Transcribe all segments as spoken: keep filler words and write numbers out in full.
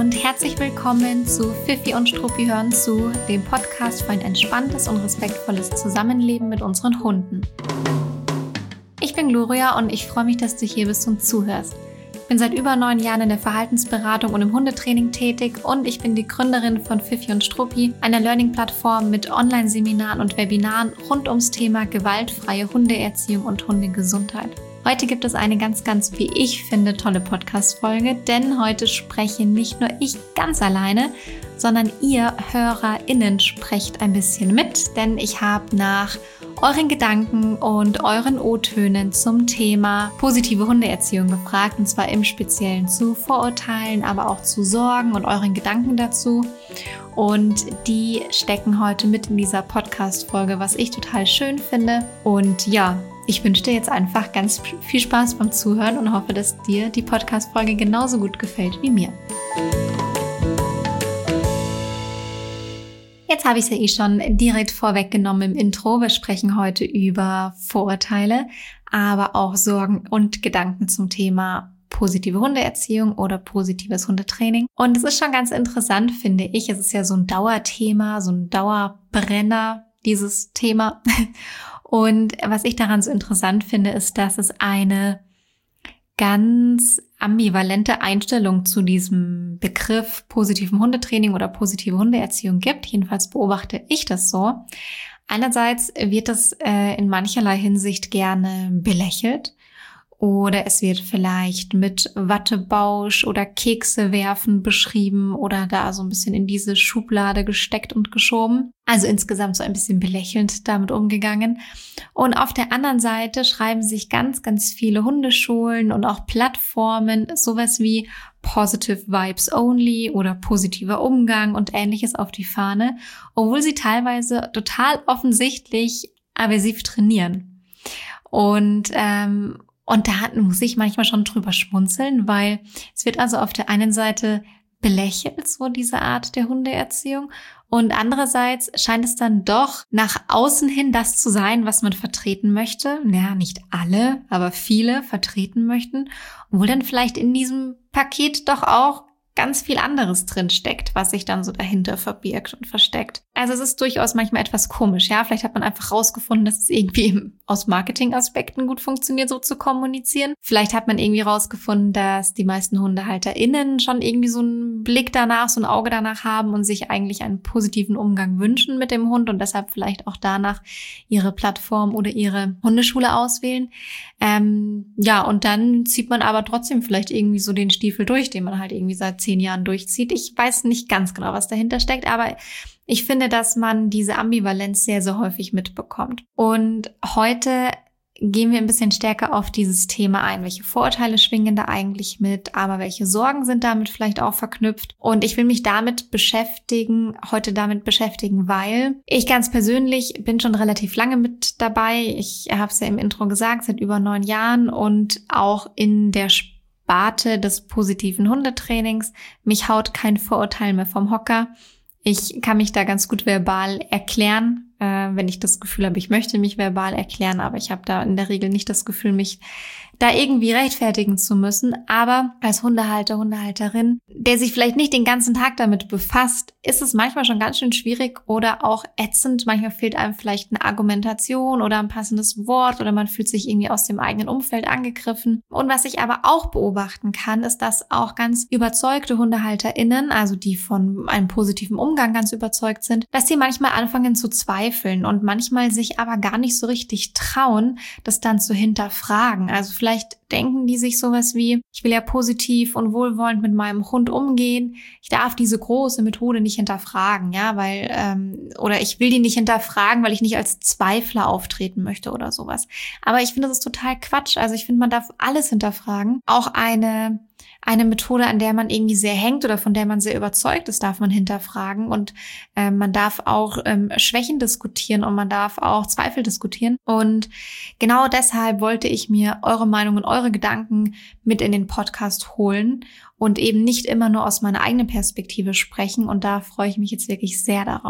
und herzlich willkommen zu Fifi und Struppi hören zu, dem Podcast für ein entspanntes und respektvolles Zusammenleben mit unseren Hunden. Ich bin Gloria und ich freue mich, dass du hier bist und zuhörst. Ich bin seit über neun Jahren in der Verhaltensberatung und im Hundetraining tätig und ich bin die Gründerin von Fifi und Struppi, einer Learning-Plattform mit Online-Seminaren und Webinaren rund ums Thema gewaltfreie Hundeerziehung und Hundegesundheit. Heute gibt es eine ganz, ganz, wie ich finde, tolle Podcast-Folge, denn heute spreche nicht nur ich ganz alleine, sondern ihr HörerInnen sprecht ein bisschen mit, denn ich habe nach euren Gedanken und euren O-Tönen zum Thema positive Hundeerziehung gefragt, und zwar im Speziellen zu Vorurteilen, aber auch zu Sorgen und euren Gedanken dazu. Und die stecken heute mit in dieser Podcast-Folge, was ich total schön finde. Und ja, ich wünsche dir jetzt einfach ganz viel Spaß beim Zuhören und hoffe, dass dir die Podcast-Folge genauso gut gefällt wie mir. Jetzt habe ich es ja eh schon direkt vorweggenommen im Intro. Wir sprechen heute über Vorurteile, aber auch Sorgen und Gedanken zum Thema positive Hundeerziehung oder positives Hundetraining. Und es ist schon ganz interessant, finde ich. Es ist ja so ein Dauerthema, so ein Dauerbrenner, dieses Thema. Und was ich daran so interessant finde, ist, dass es eine ganz ambivalente Einstellung zu diesem Begriff positiven Hundetraining oder positive Hundeerziehung gibt. Jedenfalls beobachte ich das so. Einerseits wird das äh, in mancherlei Hinsicht gerne belächelt oder es wird vielleicht mit Wattebausch oder Kekse werfen beschrieben oder da so ein bisschen in diese Schublade gesteckt und geschoben. Also insgesamt so ein bisschen belächelnd damit umgegangen. Und auf der anderen Seite schreiben sich ganz, ganz viele Hundeschulen und auch Plattformen sowas wie Positive Vibes Only oder positiver Umgang und Ähnliches auf die Fahne, obwohl sie teilweise total offensichtlich aversiv trainieren. Und ähm, Und da muss ich manchmal schon drüber schmunzeln, weil es wird also auf der einen Seite belächelt, so diese Art der Hundeerziehung. Und andererseits scheint es dann doch nach außen hin das zu sein, was man vertreten möchte. Ja, nicht alle, aber viele vertreten möchten. Obwohl dann vielleicht in diesem Paket doch auch ganz viel anderes drin steckt, was sich dann so dahinter verbirgt und versteckt. Also es ist durchaus manchmal etwas komisch, ja. Vielleicht hat man einfach rausgefunden, dass es irgendwie aus Marketingaspekten gut funktioniert, so zu kommunizieren. Vielleicht hat man irgendwie rausgefunden, dass die meisten HundehalterInnen schon irgendwie so einen Blick danach, so ein Auge danach haben und sich eigentlich einen positiven Umgang wünschen mit dem Hund und deshalb vielleicht auch danach ihre Plattform oder ihre Hundeschule auswählen. Ähm, ja, und dann zieht man aber trotzdem vielleicht irgendwie so den Stiefel durch, den man halt irgendwie seit zehn Jahren durchzieht. Ich weiß nicht ganz genau, was dahinter steckt, aber ich finde, dass man diese Ambivalenz sehr, sehr häufig mitbekommt. Und heute gehen wir ein bisschen stärker auf dieses Thema ein. Welche Vorurteile schwingen da eigentlich mit, aber welche Sorgen sind damit vielleicht auch verknüpft? Und ich will mich damit beschäftigen, heute damit beschäftigen, weil ich ganz persönlich bin schon relativ lange mit dabei. Ich habe es ja im Intro gesagt, seit über neun Jahren und auch in der Sparte des positiven Hundetrainings. Mich haut kein Vorurteil mehr vom Hocker. Ich kann mich da ganz gut verbal erklären, äh, wenn ich das Gefühl habe, ich möchte mich verbal erklären, aber ich habe da in der Regel nicht das Gefühl, mich da irgendwie rechtfertigen zu müssen. Aber als Hundehalter, Hundehalterin, der sich vielleicht nicht den ganzen Tag damit befasst, ist es manchmal schon ganz schön schwierig oder auch ätzend. Manchmal fehlt einem vielleicht eine Argumentation oder ein passendes Wort oder man fühlt sich irgendwie aus dem eigenen Umfeld angegriffen. Und was ich aber auch beobachten kann, ist, dass auch ganz überzeugte HundehalterInnen, also die von einem positiven Umgang ganz überzeugt sind, dass sie manchmal anfangen zu zweifeln und manchmal sich aber gar nicht so richtig trauen, das dann zu hinterfragen. Also vielleicht denken die sich sowas wie, ich will ja positiv und wohlwollend mit meinem Hund umgehen. Ich darf diese große Methode nicht hinterfragen, ja, weil, ähm, oder ich will die nicht hinterfragen, weil ich nicht als Zweifler auftreten möchte oder sowas. Aber ich finde, das ist total Quatsch. Also ich finde, man darf alles hinterfragen. Auch eine Eine Methode, an der man irgendwie sehr hängt oder von der man sehr überzeugt ist, darf man hinterfragen und äh, man darf auch ähm, Schwächen diskutieren und man darf auch Zweifel diskutieren. Und genau deshalb wollte ich mir eure Meinung und eure Gedanken mit in den Podcast holen und eben nicht immer nur aus meiner eigenen Perspektive sprechen. Und da freue ich mich jetzt wirklich sehr darauf.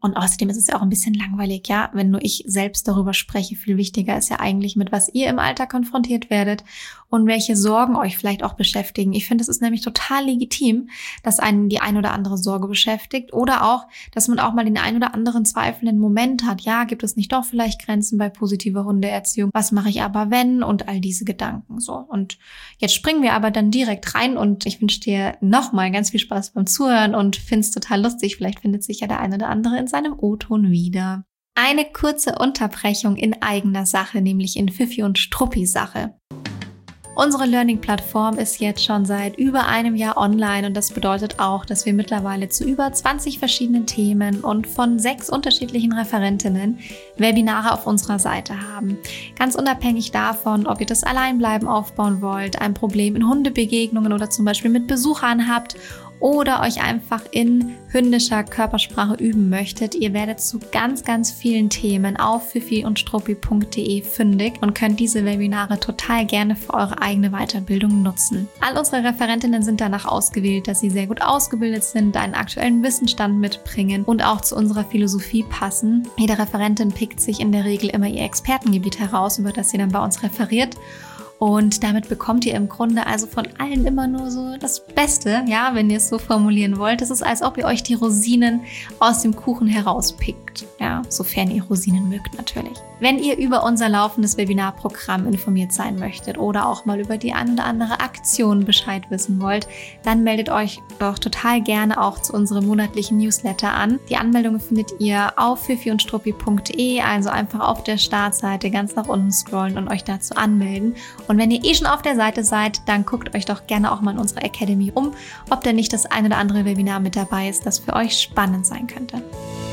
Und außerdem ist es ja auch ein bisschen langweilig, ja, wenn nur ich selbst darüber spreche. Viel wichtiger ist ja eigentlich, mit was ihr im Alltag konfrontiert werdet und welche Sorgen euch vielleicht auch beschäftigen. Ich finde, es ist nämlich total legitim, dass einen die ein oder andere Sorge beschäftigt oder auch, dass man auch mal den ein oder anderen zweifelnden Moment hat. Ja, gibt es nicht doch vielleicht Grenzen bei positiver Hundeerziehung? Was mache ich aber, wenn? Und all diese Gedanken so. Und jetzt springen wir aber dann direkt rein und ich wünsche dir nochmal ganz viel Spaß beim Zuhören und finde es total lustig. Vielleicht findet sich ja der ein oder andere in seinem O-Ton wieder. Eine kurze Unterbrechung in eigener Sache, nämlich in Fifi und Struppi Sache. Unsere Learning-Plattform ist jetzt schon seit über einem Jahr online und das bedeutet auch, dass wir mittlerweile zu über zwanzig verschiedenen Themen und von sechs unterschiedlichen Referentinnen Webinare auf unserer Seite haben. Ganz unabhängig davon, ob ihr das Alleinbleiben aufbauen wollt, ein Problem in Hundebegegnungen oder zum Beispiel mit Besuchern habt oder euch einfach in hündischer Körpersprache üben möchtet. Ihr werdet zu ganz, ganz vielen Themen auf fifi und struppi punkt de fündig und könnt diese Webinare total gerne für eure eigene Weiterbildung nutzen. All unsere Referentinnen sind danach ausgewählt, dass sie sehr gut ausgebildet sind, einen aktuellen Wissensstand mitbringen und auch zu unserer Philosophie passen. Jede Referentin pickt sich in der Regel immer ihr Expertengebiet heraus, über das sie dann bei uns referiert. Und damit bekommt ihr im Grunde also von allen immer nur so das Beste, ja, wenn ihr es so formulieren wollt. Es ist, als ob ihr euch die Rosinen aus dem Kuchen herauspickt, ja, sofern ihr Rosinen mögt natürlich. Wenn ihr über unser laufendes Webinarprogramm informiert sein möchtet oder auch mal über die ein oder andere Aktion Bescheid wissen wollt, dann meldet euch doch total gerne auch zu unserem monatlichen Newsletter an. Die Anmeldung findet ihr auf fifi und struppi punkt de, also einfach auf der Startseite ganz nach unten scrollen und euch dazu anmelden. Und wenn ihr eh schon auf der Seite seid, dann guckt euch doch gerne auch mal in unserer Academy um, ob da nicht das ein oder andere Webinar mit dabei ist, das für euch spannend sein könnte.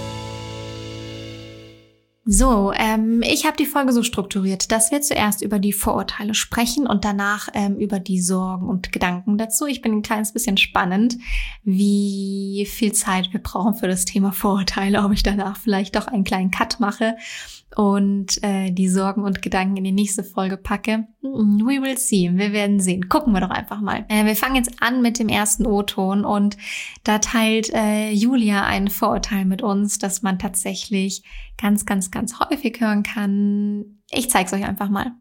So, ähm, ich habe die Folge so strukturiert, dass wir zuerst über die Vorurteile sprechen und danach ähm, über die Sorgen und Gedanken dazu. Ich bin ein kleines bisschen spannend, wie viel Zeit wir brauchen für das Thema Vorurteile, ob ich danach vielleicht doch einen kleinen Cut mache und äh, die Sorgen und Gedanken in die nächste Folge packe. We will see. Wir werden sehen. Gucken wir doch einfach mal. Äh, wir fangen jetzt an mit dem ersten O-Ton und da teilt äh, Julia ein Vorurteil mit uns, dass man tatsächlich ganz, ganz, ganz häufig hören kann. Ich zeige es euch einfach mal.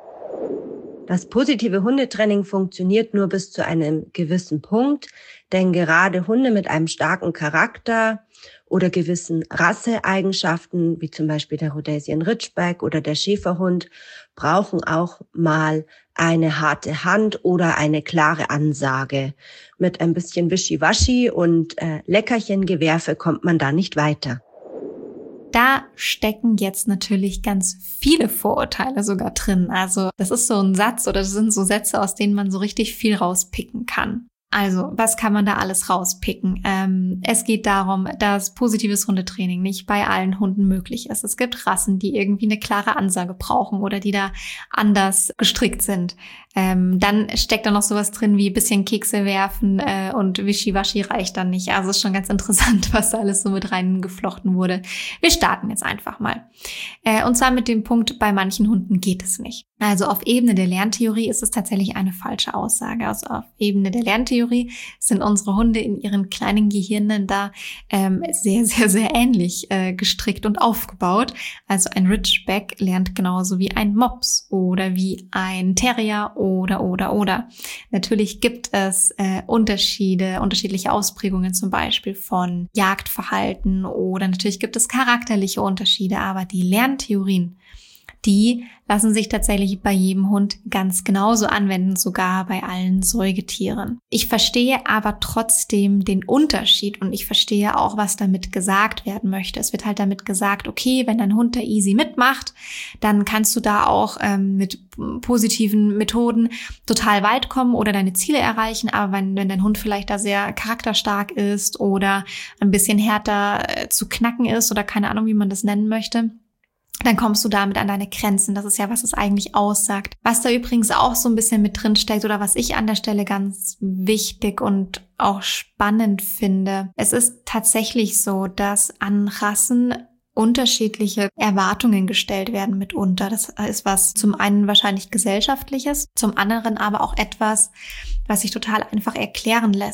Das positive Hundetraining funktioniert nur bis zu einem gewissen Punkt, denn gerade Hunde mit einem starken Charakter oder gewissen Rasseeigenschaften, wie zum Beispiel der Rhodesian Ridgeback oder der Schäferhund, brauchen auch mal eine harte Hand oder eine klare Ansage. Mit ein bisschen Wischiwaschi und äh, Leckerchengewerfe kommt man da nicht weiter. Da stecken jetzt natürlich ganz viele Vorurteile sogar drin. Also das ist so ein Satz oder das sind so Sätze, aus denen man so richtig viel rauspicken kann. Also, was kann man da alles rauspicken? Ähm, es geht darum, dass positives Hundetraining nicht bei allen Hunden möglich ist. Es gibt Rassen, die irgendwie eine klare Ansage brauchen oder die da anders gestrickt sind. Ähm, dann steckt da noch sowas drin wie ein bisschen Kekse werfen äh, und Wischiwaschi reicht dann nicht. Also ist schon ganz interessant, was da alles so mit reingeflochten wurde. Wir starten jetzt einfach mal. Äh, und zwar mit dem Punkt, bei manchen Hunden geht es nicht. Also auf Ebene der Lerntheorie ist es tatsächlich eine falsche Aussage. Also auf Ebene der Lerntheorie sind unsere Hunde in ihren kleinen Gehirnen da ähm, sehr, sehr, sehr ähnlich äh, gestrickt und aufgebaut. Also ein Ridgeback lernt genauso wie ein Mops oder wie ein Terrier oder, oder, oder. Natürlich gibt es äh, Unterschiede, unterschiedliche Ausprägungen zum Beispiel von Jagdverhalten oder natürlich gibt es charakterliche Unterschiede, aber die Lerntheorien, die lassen sich tatsächlich bei jedem Hund ganz genauso anwenden, sogar bei allen Säugetieren. Ich verstehe aber trotzdem den Unterschied und ich verstehe auch, was damit gesagt werden möchte. Es wird halt damit gesagt, okay, wenn dein Hund da easy mitmacht, dann kannst du da auch ähm, mit positiven Methoden total weit kommen oder deine Ziele erreichen. Aber wenn, wenn dein Hund vielleicht da sehr charakterstark ist oder ein bisschen härter äh, zu knacken ist oder keine Ahnung, wie man das nennen möchte, dann kommst du damit an deine Grenzen. Das ist ja, was es eigentlich aussagt. Was da übrigens auch so ein bisschen mit drin steckt oder was ich an der Stelle ganz wichtig und auch spannend finde. Es ist tatsächlich so, dass an Rassen unterschiedliche Erwartungen gestellt werden mitunter. Das ist was zum einen wahrscheinlich Gesellschaftliches, zum anderen aber auch etwas, was sich total einfach erklären lässt.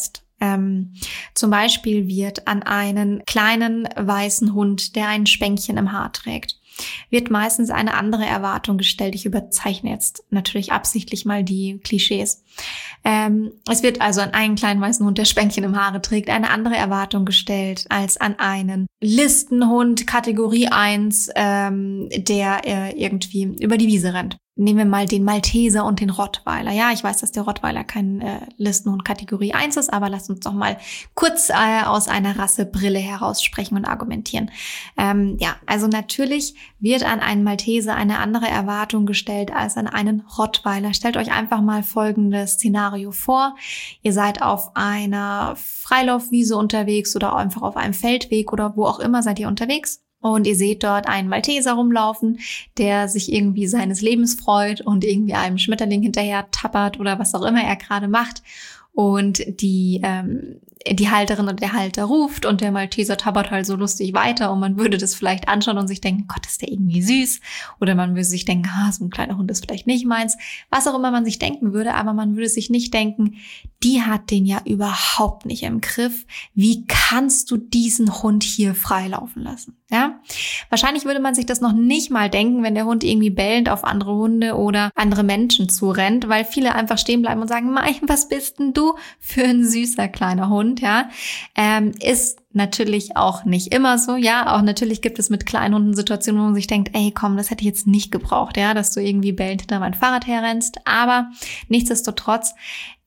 Ähm, zum Beispiel wird an einen kleinen weißen Hund, der ein Spänkchen im Haar trägt, wird meistens eine andere Erwartung gestellt. Ich überzeichne jetzt natürlich absichtlich mal die Klischees. Ähm, es wird also an einen kleinen weißen Hund, der Spänkchen im Haare trägt, eine andere Erwartung gestellt als an einen Listenhund Kategorie eins, ähm, der äh, irgendwie über die Wiese rennt. Nehmen wir mal den Malteser und den Rottweiler. Ja, ich weiß, dass der Rottweiler kein äh, Listenhund Kategorie eins ist, aber lasst uns doch mal kurz äh, aus einer Rassebrille heraus sprechen und argumentieren. Ähm, ja, also natürlich wird an einen Malteser eine andere Erwartung gestellt als an einen Rottweiler. Stellt euch einfach mal folgendes Szenario vor. Ihr seid auf einer Freilaufwiese unterwegs oder einfach auf einem Feldweg oder wo auch immer seid ihr unterwegs. Und ihr seht dort einen Malteser rumlaufen, der sich irgendwie seines Lebens freut und irgendwie einem Schmetterling hinterher tappert oder was auch immer er gerade macht. Und die ähm, die Halterin und der Halter ruft und der Malteser tappert halt so lustig weiter und man würde das vielleicht anschauen und sich denken, Gott, ist der irgendwie süß. Oder man würde sich denken, ah, so ein kleiner Hund ist vielleicht nicht meins. Was auch immer man sich denken würde, aber man würde sich nicht denken, die hat den ja überhaupt nicht im Griff. Wie kannst du diesen Hund hier freilaufen lassen? Ja? Wahrscheinlich würde man sich das noch nicht mal denken, wenn der Hund irgendwie bellend auf andere Hunde oder andere Menschen zurennt, weil viele einfach stehen bleiben und sagen, Mai, was bist denn du für ein süßer kleiner Hund? Ja, ähm, ist natürlich auch nicht immer so. Ja, auch natürlich gibt es mit kleinen Hunden Situationen, wo man sich denkt, ey, komm, das hätte ich jetzt nicht gebraucht, ja, dass du irgendwie bellend hinter mein Fahrrad herrennst. Aber nichtsdestotrotz,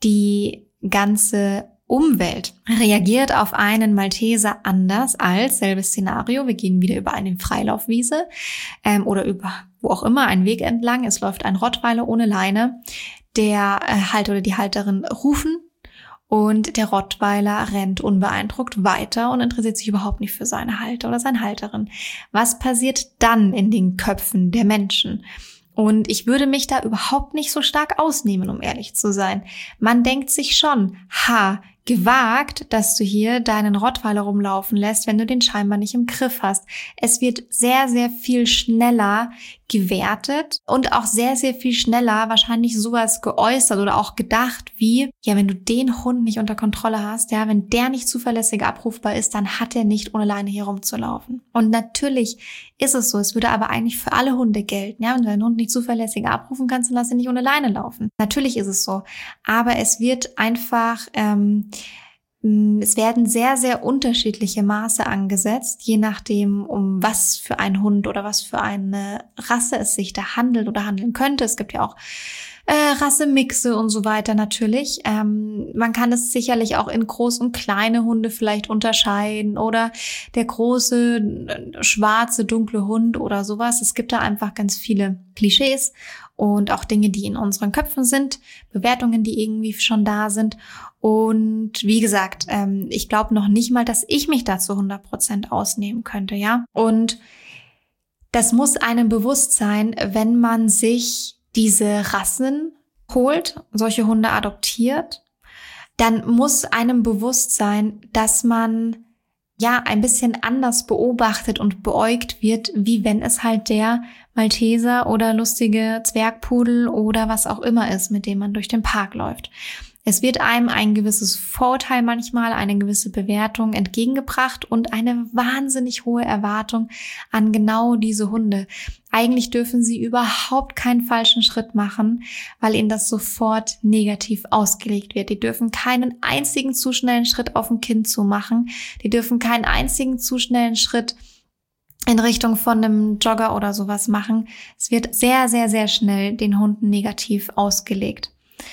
die ganze Umwelt reagiert auf einen Malteser anders als selbes Szenario. Wir gehen wieder über eine Freilaufwiese ähm, oder über wo auch immer einen Weg entlang. Es läuft ein Rottweiler ohne Leine. Der äh, Halter oder die Halterin rufen. Und der Rottweiler rennt unbeeindruckt weiter und interessiert sich überhaupt nicht für seine Halter oder seine Halterin. Was passiert dann in den Köpfen der Menschen? Und ich würde mich da überhaupt nicht so stark ausnehmen, um ehrlich zu sein. Man denkt sich schon, ha, gewagt, dass du hier deinen Rottweiler rumlaufen lässt, wenn du den scheinbar nicht im Griff hast. Es wird sehr, sehr viel schneller gewertet und auch sehr, sehr viel schneller wahrscheinlich sowas geäußert oder auch gedacht wie, ja, wenn du den Hund nicht unter Kontrolle hast, ja, wenn der nicht zuverlässig abrufbar ist, dann hat er nicht ohne Leine hier rumzulaufen. Und natürlich ist es so, es würde aber eigentlich für alle Hunde gelten, ja, wenn du einen Hund nicht zuverlässig abrufen kannst, dann lass ihn nicht ohne Leine laufen. Natürlich ist es so, aber es wird einfach, ähm, es werden sehr, sehr unterschiedliche Maße angesetzt, je nachdem, um was für ein Hund oder was für eine Rasse es sich da handelt oder handeln könnte. Es gibt ja auch äh, Rassemixe und so weiter natürlich. Ähm, man kann es sicherlich auch in groß und kleine Hunde vielleicht unterscheiden oder der große, schwarze, dunkle Hund oder sowas. Es gibt da einfach ganz viele Klischees und auch Dinge, die in unseren Köpfen sind, Bewertungen, die irgendwie schon da sind. Und wie gesagt, ähm, ich glaube noch nicht mal, dass ich mich da zu hundert Prozent ausnehmen könnte, ja. Und das muss einem bewusst sein, wenn man sich diese Rassen holt, solche Hunde adoptiert, dann muss einem bewusst sein, dass man ja ein bisschen anders beobachtet und beäugt wird, wie wenn es halt der Malteser oder lustige Zwergpudel oder was auch immer ist, mit dem man durch den Park läuft. Es wird einem ein gewisses Vorurteil manchmal, eine gewisse Bewertung entgegengebracht und eine wahnsinnig hohe Erwartung an genau diese Hunde. Eigentlich dürfen sie überhaupt keinen falschen Schritt machen, weil ihnen das sofort negativ ausgelegt wird. Die dürfen keinen einzigen zu schnellen Schritt auf ein Kind zu machen. Die dürfen keinen einzigen zu schnellen Schritt in Richtung von einem Jogger oder sowas machen. Es wird sehr, sehr, sehr schnell den Hunden negativ ausgelegt.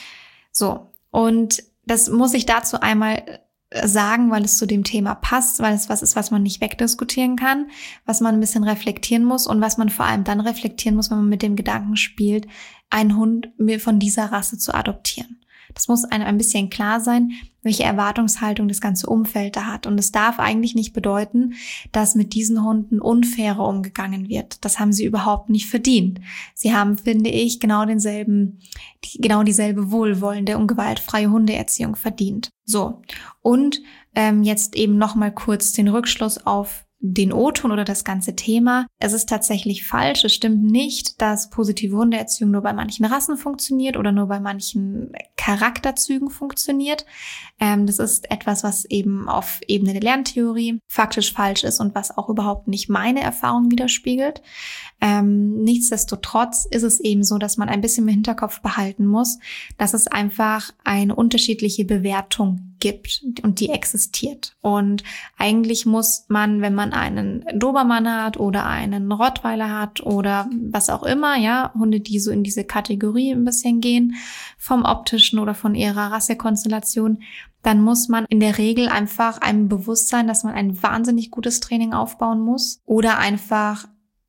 So. Und das muss ich dazu einmal sagen, weil es zu dem Thema passt, weil es was ist, was man nicht wegdiskutieren kann, was man ein bisschen reflektieren muss und was man vor allem dann reflektieren muss, wenn man mit dem Gedanken spielt, einen Hund von dieser Rasse zu adoptieren. Das muss einem ein bisschen klar sein, welche Erwartungshaltung das ganze Umfeld da hat. Und es darf eigentlich nicht bedeuten, dass mit diesen Hunden unfairer umgegangen wird. Das haben sie überhaupt nicht verdient. Sie haben, finde ich, genau denselben, genau dieselbe wohlwollende und gewaltfreie Hundeerziehung verdient. So. Und ähm, jetzt eben nochmal kurz den Rückschluss auf den O-Ton oder das ganze Thema. Es ist tatsächlich falsch. Es stimmt nicht, dass positive Hundeerziehung nur bei manchen Rassen funktioniert oder nur bei manchen Charakterzügen funktioniert. Ähm, das ist etwas, was eben auf Ebene der Lerntheorie faktisch falsch ist und was auch überhaupt nicht meine Erfahrung widerspiegelt. Ähm, nichtsdestotrotz ist es eben so, dass man ein bisschen im Hinterkopf behalten muss, dass es einfach eine unterschiedliche Bewertung gibt und die existiert. Und eigentlich muss man, wenn man einen Dobermann hat oder einen Rottweiler hat oder was auch immer, ja, Hunde, die so in diese Kategorie ein bisschen gehen, vom optischen oder von ihrer Rassekonstellation, dann muss man in der Regel einfach einem bewusst sein, dass man ein wahnsinnig gutes Training aufbauen muss oder einfach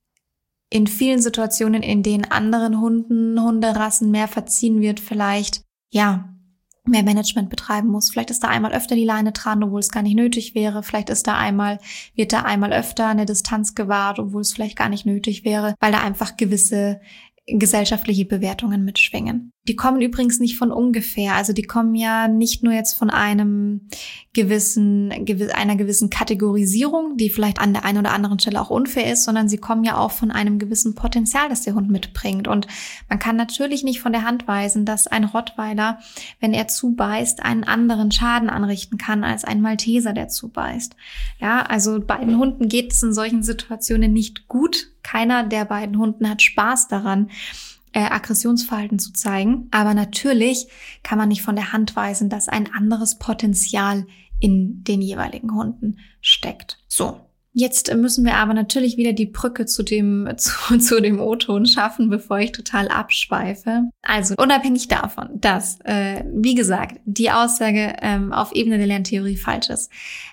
in vielen Situationen, in denen anderen Hunden, Hunderassen mehr verziehen wird, vielleicht, ja, mehr Management betreiben muss. Vielleicht ist da einmal öfter die Leine dran, obwohl es gar nicht nötig wäre. Vielleicht ist da einmal, wird da einmal öfter eine Distanz gewahrt, obwohl es vielleicht gar nicht nötig wäre, weil da einfach gewisse gesellschaftliche Bewertungen mitschwingen. Die kommen übrigens nicht von ungefähr. Also die kommen ja nicht nur jetzt von einem gewissen, einer gewissen Kategorisierung, die vielleicht an der einen oder anderen Stelle auch unfair ist, sondern sie kommen ja auch von einem gewissen Potenzial, das der Hund mitbringt. Und man kann natürlich nicht von der Hand weisen, dass ein Rottweiler, wenn er zubeißt, einen anderen Schaden anrichten kann als ein Malteser, der zubeißt. Ja, also beiden Hunden geht es in solchen Situationen nicht gut. Keiner der beiden Hunden hat Spaß daran, äh, Aggressionsverhalten zu zeigen. Aber natürlich kann man nicht von der Hand weisen, dass ein anderes Potenzial in den jeweiligen Hunden steckt. So. Jetzt müssen wir aber natürlich wieder die Brücke zu dem, zu, zu dem O-Ton schaffen, bevor ich total abschweife. Also unabhängig davon, dass, äh, wie gesagt, die Aussage ähm, auf Ebene der Lerntheorie falsch ist.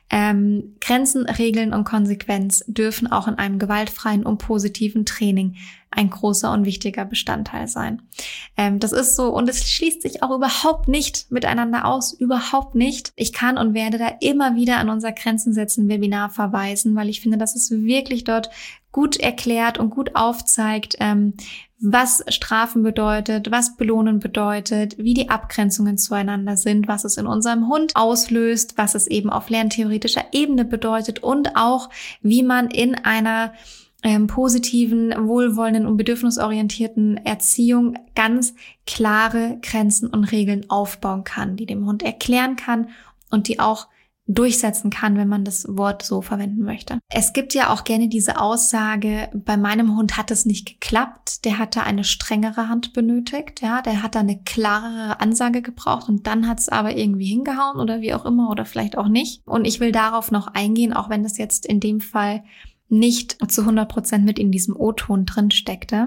Ähm, Grenzen, Regeln und Konsequenz dürfen auch in einem gewaltfreien und positiven Training ein großer und wichtiger Bestandteil sein. Ähm, das ist so und es schließt sich auch überhaupt nicht miteinander aus, überhaupt nicht. Ich kann und werde da immer wieder an unser Grenzen setzen Webinar verweisen, weil ich finde, dass es wirklich dort gut erklärt und gut aufzeigt, ähm, was Strafen bedeutet, was Belohnen bedeutet, wie die Abgrenzungen zueinander sind, was es in unserem Hund auslöst, was es eben auf lerntheoretischer Ebene bedeutet und auch, wie man in einer ähm, positiven, wohlwollenden und bedürfnisorientierten Erziehung ganz klare Grenzen und Regeln aufbauen kann, die dem Hund erklären kann und die auch durchsetzen kann, wenn man das Wort so verwenden möchte. Es gibt ja auch gerne diese Aussage, bei meinem Hund hat es nicht geklappt, der hatte eine strengere Hand benötigt, ja, der hat da eine klarere Ansage gebraucht und dann hat es aber irgendwie hingehauen oder wie auch immer oder vielleicht auch nicht. Und ich will darauf noch eingehen, auch wenn das jetzt in dem Fall nicht zu hundert Prozent mit in diesem O-Ton drin steckte,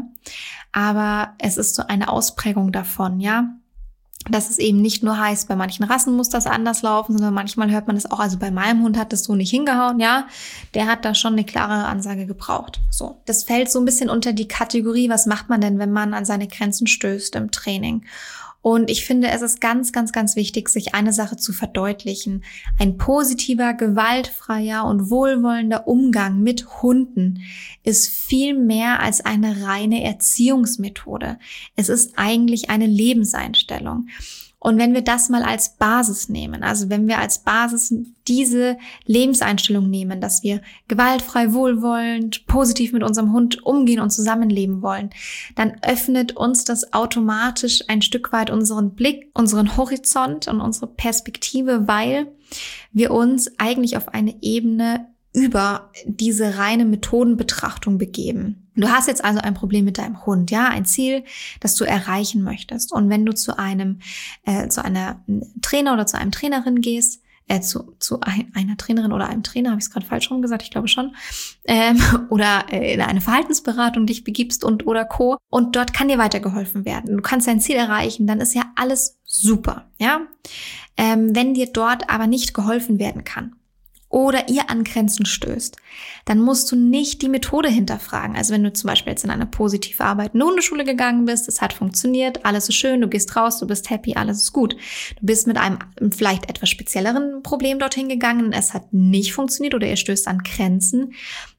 aber es ist so eine Ausprägung davon, ja. Dass es eben nicht nur heißt, bei manchen Rassen muss das anders laufen, sondern manchmal hört man es auch, also bei meinem Hund hat das so nicht hingehauen, ja, der hat da schon eine klare Ansage gebraucht. So, das fällt so ein bisschen unter die Kategorie, was macht man denn, wenn man an seine Grenzen stößt im Training? Und ich finde, es ist ganz, ganz, ganz wichtig, sich eine Sache zu verdeutlichen. Ein positiver, gewaltfreier und wohlwollender Umgang mit Hunden ist viel mehr als eine reine Erziehungsmethode. Es ist eigentlich eine Lebenseinstellung. Und wenn wir das mal als Basis nehmen, also wenn wir als Basis diese Lebenseinstellung nehmen, dass wir gewaltfrei, wohlwollend, positiv mit unserem Hund umgehen und zusammenleben wollen, dann öffnet uns das automatisch ein Stück weit unseren Blick, unseren Horizont und unsere Perspektive, weil wir uns eigentlich auf eine Ebene über diese reine Methodenbetrachtung begeben. Du hast jetzt also ein Problem mit deinem Hund, ja, ein Ziel, das du erreichen möchtest. Und wenn du zu einem, äh, zu einer Trainer oder zu einem Trainerin gehst, äh, zu, zu ein, einer Trainerin oder einem Trainer, habe ich es gerade falsch rum gesagt, ich glaube schon, ähm, oder äh, in eine Verhaltensberatung dich begibst und oder Co. Und dort kann dir weitergeholfen werden. Du kannst dein Ziel erreichen, dann ist ja alles super, ja. Ähm, wenn dir dort aber nicht geholfen werden kann, oder ihr an Grenzen stößt, dann musst du nicht die Methode hinterfragen. Also wenn du zum Beispiel jetzt in eine positiv arbeitende Hundeschule gegangen bist, es hat funktioniert, alles ist schön, du gehst raus, du bist happy, alles ist gut. Du bist mit einem vielleicht etwas spezielleren Problem dorthin gegangen, es hat nicht funktioniert oder ihr stößt an Grenzen,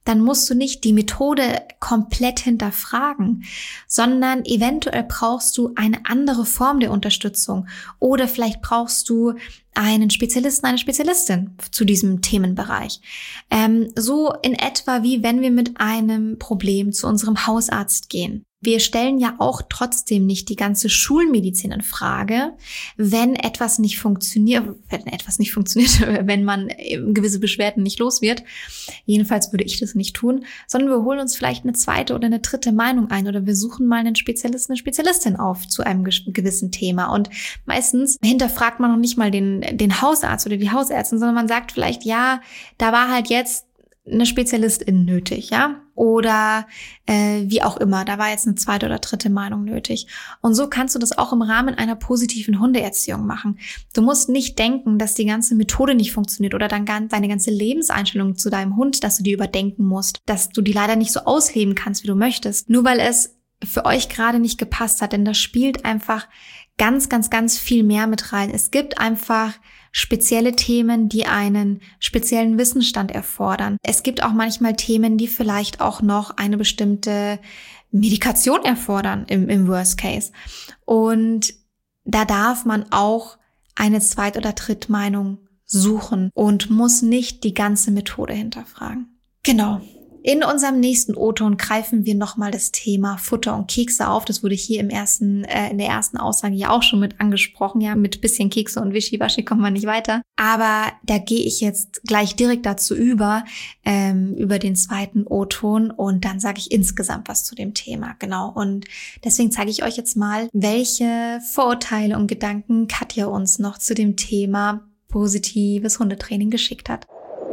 dann musst du nicht die Methode komplett hinterfragen, sondern eventuell brauchst du eine andere Form der Unterstützung oder vielleicht brauchst du einen Spezialisten, eine Spezialistin zu diesem Themenbereich. Ähm, so in etwa wie wenn wir mit einem Problem zu unserem Hausarzt gehen. Wir stellen ja auch trotzdem nicht die ganze Schulmedizin in Frage, wenn etwas nicht funktioniert, wenn etwas nicht funktioniert, wenn man gewisse Beschwerden nicht los wird. Jedenfalls würde ich das nicht tun, sondern wir holen uns vielleicht eine zweite oder eine dritte Meinung ein oder wir suchen mal einen Spezialisten, eine Spezialistin auf zu einem gewissen Thema. Und meistens hinterfragt man noch nicht mal den, den Hausarzt oder die Hausärztin, sondern man sagt vielleicht, ja, da war halt jetzt eine Spezialistin nötig, ja, oder äh, wie auch immer, da war jetzt eine zweite oder dritte Meinung nötig. Und so kannst du das auch im Rahmen einer positiven Hundeerziehung machen. Du musst nicht denken, dass die ganze Methode nicht funktioniert oder dann deine ganze Lebenseinstellung zu deinem Hund, dass du die überdenken musst, dass du die leider nicht so ausleben kannst, wie du möchtest, nur weil es für euch gerade nicht gepasst hat, denn das spielt einfach ganz, ganz, ganz viel mehr mit rein. Es gibt einfach spezielle Themen, die einen speziellen Wissensstand erfordern. Es gibt auch manchmal Themen, die vielleicht auch noch eine bestimmte Medikation erfordern im, im Worst Case. Und da darf man auch eine Zweit- oder Drittmeinung suchen und muss nicht die ganze Methode hinterfragen. Genau. In unserem nächsten O-Ton greifen wir nochmal das Thema Futter und Kekse auf. Das wurde hier im ersten, äh, in der ersten Aussage ja auch schon mit angesprochen. Ja, mit bisschen Kekse und Wischiwaschi kommt man nicht weiter. Aber da gehe ich jetzt gleich direkt dazu über, ähm, über den zweiten O-Ton und dann sage ich insgesamt was zu dem Thema. Genau. Und deswegen zeige ich euch jetzt mal, welche Vorurteile und Gedanken Katja uns noch zu dem Thema positives Hundetraining geschickt hat.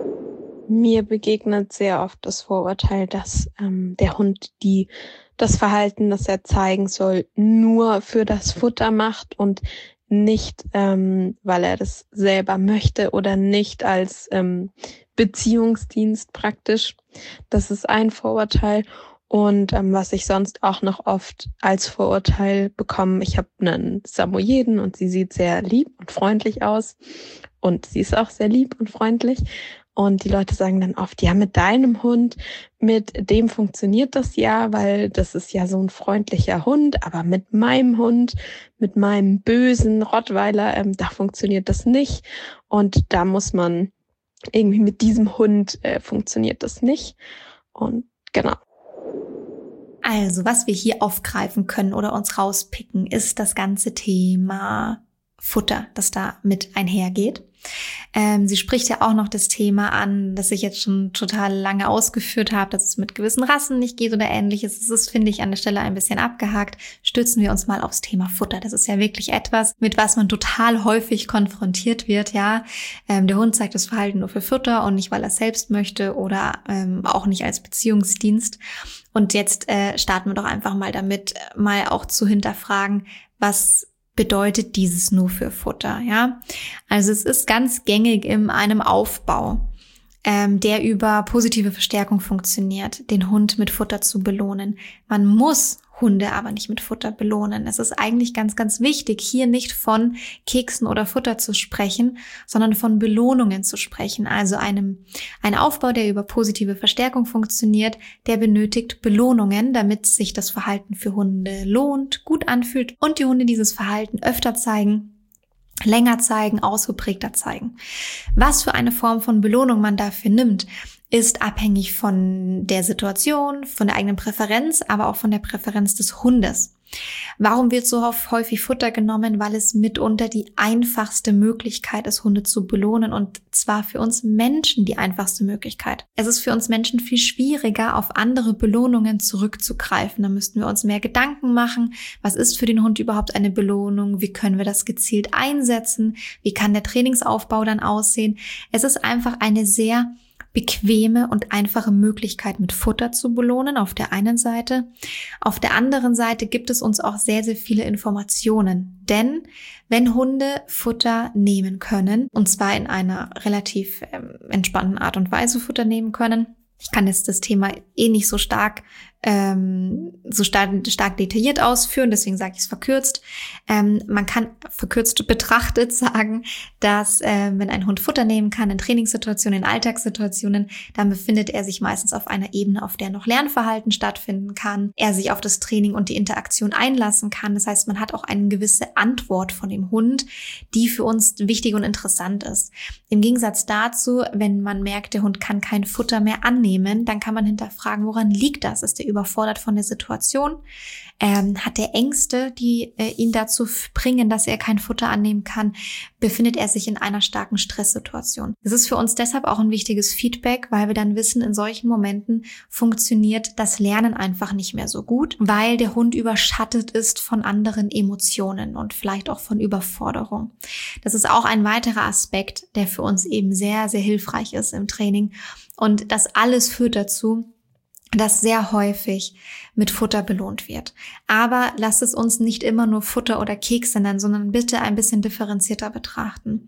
Mir begegnet sehr oft das Vorurteil, dass ähm, der Hund die das Verhalten, das er zeigen soll, nur für das Futter macht und nicht, ähm, weil er das selber möchte oder nicht als ähm, Beziehungsdienst praktisch. Das ist ein Vorurteil. Und ähm, was ich sonst auch noch oft als Vorurteil bekomme, ich habe einen Samoyeden und sie sieht sehr lieb und freundlich aus und sie ist auch sehr lieb und freundlich. Und die Leute sagen dann oft, ja, mit deinem Hund, mit dem funktioniert das ja, weil das ist ja so ein freundlicher Hund, aber mit meinem Hund, mit meinem bösen Rottweiler, ähm, da funktioniert das nicht. Und da muss man irgendwie mit diesem Hund äh, funktioniert das nicht. Und genau. Also, was wir hier aufgreifen können oder uns rauspicken, ist das ganze Thema Futter, das da mit einhergeht. Ähm, sie spricht ja auch noch das Thema an, das ich jetzt schon total lange ausgeführt habe, dass es mit gewissen Rassen nicht geht oder ähnliches. Das ist, finde ich, an der Stelle ein bisschen abgehakt. Stützen wir uns mal aufs Thema Futter. Das ist ja wirklich etwas, mit was man total häufig konfrontiert wird. Ja, ähm, der Hund zeigt das Verhalten nur für Futter und nicht, weil er es selbst möchte oder ähm, auch nicht als Beziehungsdienst. Und jetzt äh, starten wir doch einfach mal damit, mal auch zu hinterfragen, was bedeutet dieses nur für Futter, ja? Also es ist ganz gängig in einem Aufbau, ähm, der über positive Verstärkung funktioniert, den Hund mit Futter zu belohnen. Man muss Hunde aber nicht mit Futter belohnen. Es ist eigentlich ganz, ganz wichtig, hier nicht von Keksen oder Futter zu sprechen, sondern von Belohnungen zu sprechen. Also einem, ein Aufbau, der über positive Verstärkung funktioniert, der benötigt Belohnungen, damit sich das Verhalten für Hunde lohnt, gut anfühlt und die Hunde dieses Verhalten öfter zeigen, länger zeigen, ausgeprägter zeigen. Was für eine Form von Belohnung man dafür nimmt, ist abhängig von der Situation, von der eigenen Präferenz, aber auch von der Präferenz des Hundes. Warum wird so häufig Futter genommen? Weil es mitunter die einfachste Möglichkeit ist, Hunde zu belohnen, und zwar für uns Menschen die einfachste Möglichkeit. Es ist für uns Menschen viel schwieriger, auf andere Belohnungen zurückzugreifen. Da müssten wir uns mehr Gedanken machen. Was ist für den Hund überhaupt eine Belohnung? Wie können wir das gezielt einsetzen? Wie kann der Trainingsaufbau dann aussehen? Es ist einfach eine sehr bequeme und einfache Möglichkeit, mit Futter zu belohnen, auf der einen Seite. Auf der anderen Seite gibt es uns auch sehr, sehr viele Informationen. Denn wenn Hunde Futter nehmen können, und zwar in einer relativ ähm, entspannten Art und Weise Futter nehmen können, ich kann jetzt das Thema eh nicht so stark ähm, so stark, stark detailliert ausführen, deswegen sage ich es verkürzt. Ähm, man kann verkürzt betrachtet sagen, dass äh, wenn ein Hund Futter nehmen kann in Trainingssituationen, in Alltagssituationen, dann befindet er sich meistens auf einer Ebene, auf der noch Lernverhalten stattfinden kann, er sich auf das Training und die Interaktion einlassen kann. Das heißt, man hat auch eine gewisse Antwort von dem Hund, die für uns wichtig und interessant ist. Im Gegensatz dazu, wenn man merkt, der Hund kann kein Futter mehr annehmen, dann kann man hinterfragen, woran liegt das? Ist der überfordert von der Situation? Ähm, hat er Ängste, die äh, ihn dazu bringen, dass er kein Futter annehmen kann? Befindet er sich in einer starken Stresssituation? Das ist für uns deshalb auch ein wichtiges Feedback, weil wir dann wissen, in solchen Momenten funktioniert das Lernen einfach nicht mehr so gut, weil der Hund überschattet ist von anderen Emotionen und vielleicht auch von Überforderung. Das ist auch ein weiterer Aspekt, der für uns eben sehr, sehr hilfreich ist im Training. Und das alles führt dazu, dass sehr häufig mit Futter belohnt wird. Aber lasst es uns nicht immer nur Futter oder Kekse nennen, sondern bitte ein bisschen differenzierter betrachten.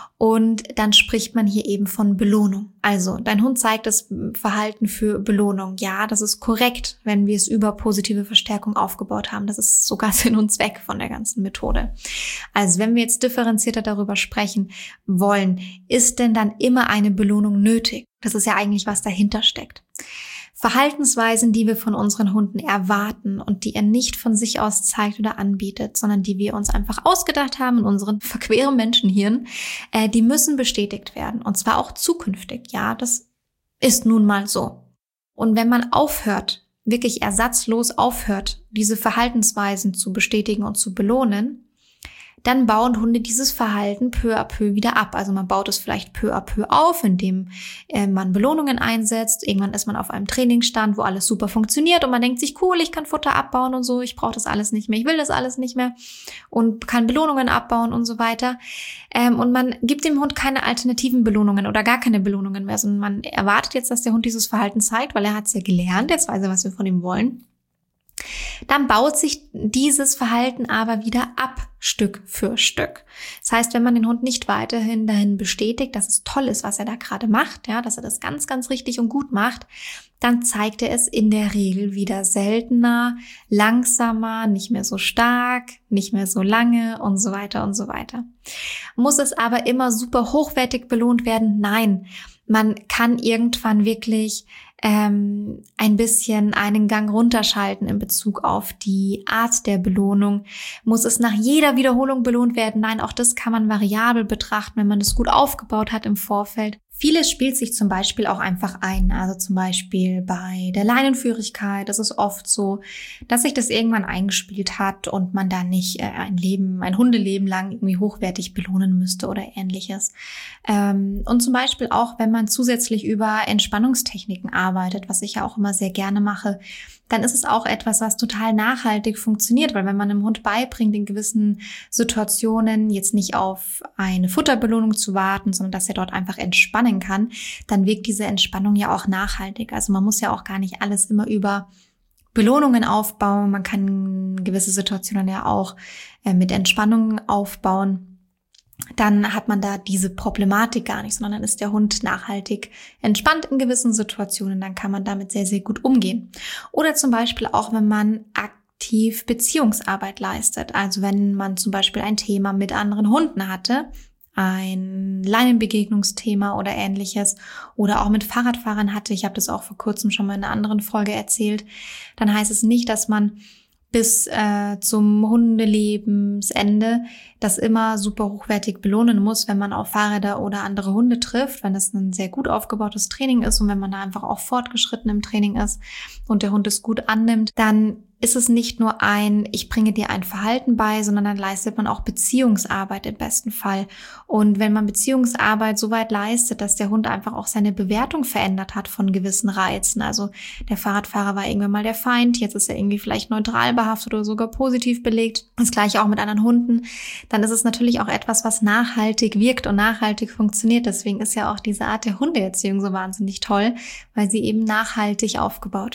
Und dann spricht man hier eben von Belohnung. Also, dein Hund zeigt das Verhalten für Belohnung. Ja, das ist korrekt, wenn wir es über positive Verstärkung aufgebaut haben. Das ist sogar Sinn und Zweck von der ganzen Methode. Also, wenn wir jetzt differenzierter darüber sprechen wollen, ist denn dann immer eine Belohnung nötig? Das ist ja eigentlich, was dahinter steckt. Verhaltensweisen, die wir von unseren Hunden erwarten und die er nicht von sich aus zeigt oder anbietet, sondern die wir uns einfach ausgedacht haben in unseren verqueren Menschenhirn, äh, die müssen bestätigt werden. Und zwar auch zukünftig. Ja, das ist nun mal so. Und wenn man aufhört, wirklich ersatzlos aufhört, diese Verhaltensweisen zu bestätigen und zu belohnen, dann bauen Hunde dieses Verhalten peu à peu wieder ab. Also man baut es vielleicht peu à peu auf, indem äh, man Belohnungen einsetzt. Irgendwann ist man auf einem Trainingsstand, wo alles super funktioniert und man denkt sich, cool, ich kann Futter abbauen und so, ich brauche das alles nicht mehr, ich will das alles nicht mehr und kann Belohnungen abbauen und so weiter. Ähm, und man gibt dem Hund keine alternativen Belohnungen oder gar keine Belohnungen mehr, sondern man erwartet jetzt, dass der Hund dieses Verhalten zeigt, weil er hat es ja gelernt, jetzt weiß er, was wir von ihm wollen. Dann baut sich dieses Verhalten aber wieder ab, Stück für Stück. Das heißt, wenn man den Hund nicht weiterhin dahin bestätigt, dass es toll ist, was er da gerade macht, ja, dass er das ganz, ganz richtig und gut macht, dann zeigt er es in der Regel wieder seltener, langsamer, nicht mehr so stark, nicht mehr so lange und so weiter und so weiter. Muss es aber immer super hochwertig belohnt werden? Nein. Man kann irgendwann wirklich ähm, ein bisschen einen Gang runterschalten in Bezug auf die Art der Belohnung. Muss es nach jeder Wiederholung belohnt werden? Nein, auch das kann man variabel betrachten, wenn man das gut aufgebaut hat im Vorfeld. Vieles spielt sich zum Beispiel auch einfach ein. Also zum Beispiel bei der Leinenführigkeit. Das ist oft so, dass sich das irgendwann eingespielt hat und man da nicht äh, ein Leben, ein Hundeleben lang irgendwie hochwertig belohnen müsste oder ähnliches. Ähm, und zum Beispiel auch, wenn man zusätzlich über Entspannungstechniken arbeitet, was ich ja auch immer sehr gerne mache, dann ist es auch etwas, was total nachhaltig funktioniert, weil wenn man einem Hund beibringt, in gewissen Situationen jetzt nicht auf eine Futterbelohnung zu warten, sondern dass er dort einfach entspannen kann, dann wirkt diese Entspannung ja auch nachhaltig. Also man muss ja auch gar nicht alles immer über Belohnungen aufbauen. Man kann gewisse Situationen ja auch äh, mit Entspannung aufbauen. Dann hat man da diese Problematik gar nicht, sondern dann ist der Hund nachhaltig entspannt in gewissen Situationen. Dann kann man damit sehr, sehr gut umgehen. Oder zum Beispiel auch, wenn man aktiv Beziehungsarbeit leistet. Also wenn man zum Beispiel ein Thema mit anderen Hunden hatte, ein Leinenbegegnungsthema oder ähnliches oder auch mit Fahrradfahrern hatte, ich habe das auch vor kurzem schon mal in einer anderen Folge erzählt, dann heißt es nicht, dass man bis äh, zum Hundelebensende das immer super hochwertig belohnen muss, wenn man auf Fahrräder oder andere Hunde trifft, wenn das ein sehr gut aufgebautes Training ist und wenn man da einfach auch fortgeschritten im Training ist und der Hund es gut annimmt, dann ist es nicht nur ein, ich bringe dir ein Verhalten bei, sondern dann leistet man auch Beziehungsarbeit im besten Fall. Und wenn man Beziehungsarbeit so weit leistet, dass der Hund einfach auch seine Bewertung verändert hat von gewissen Reizen, also der Fahrradfahrer war irgendwann mal der Feind, jetzt ist er irgendwie vielleicht neutral behaftet oder sogar positiv belegt, das gleiche auch mit anderen Hunden, dann ist es natürlich auch etwas, was nachhaltig wirkt und nachhaltig funktioniert. Deswegen ist ja auch diese Art der Hundeerziehung so wahnsinnig toll, weil sie eben nachhaltig aufgebaut wird.